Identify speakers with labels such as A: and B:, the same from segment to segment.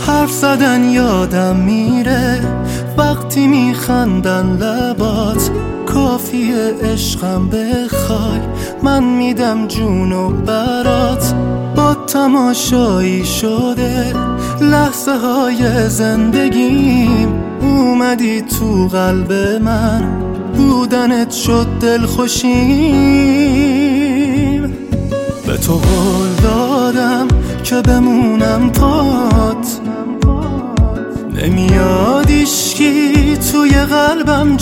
A: حرف زدن یادم میره وقتی میخندن لبات، کافیه عشقم بخوای من میدم جونو برات. با تماشایی شده لحظه های زندگیم، اومدی تو قلب من، بودنت شد دلخوشیم. به تو قول دادم که بمونم پات، نمیاد عشقی توی قلبم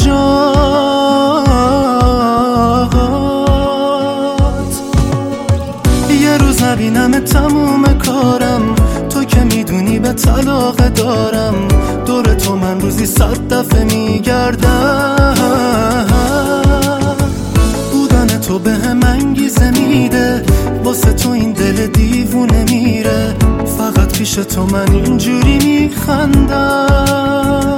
A: جات. یه روز نبینم تموم کارم، تو که میدونی به طلاق دارم. دور تو من روزی 100 دفعه میگردم. بودن تو به هم انگیزه میده، واسه تو این دل دیوونه میره. فقط پیش تو من اینجوری میخندم.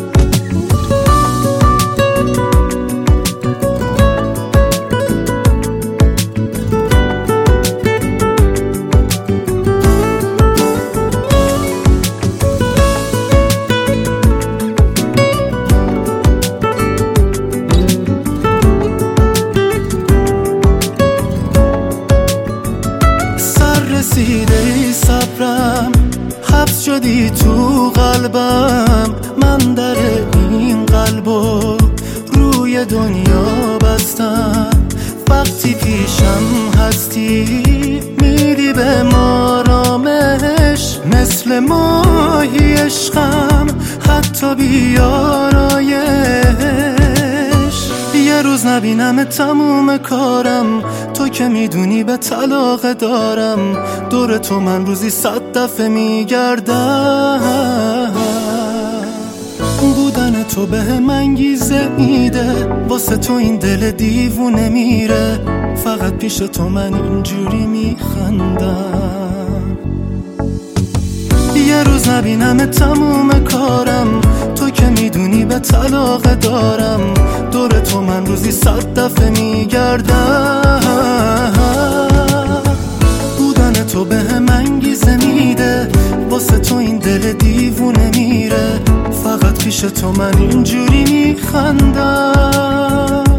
A: رسیده ای صبرم، حبس شدی تو قلبم. من در این قلبو روی دنیا بستم. وقتی پیشم هستی میدی به ما آرامش، مثل ماهی عشقم حتی بیارایش. یه روز نبینم تموم کارم، تو که میدونی به طلاق دارم. دور تو من روزی 100 دفعه میگردم. بودن تو به هم انگیزه میده، واسه تو این دل دیوونه میره. فقط پیش تو من اینجوری میخندم. یه روز نبینم تموم کارم، تو که میدونی به طلاق دارم. دور تو من روزی 100 دفعه میگردم. بودن تو به هم انگیزه میده، واسه تو این دل دیوونه میره. فقط پیش تو من اینجوری میخندم.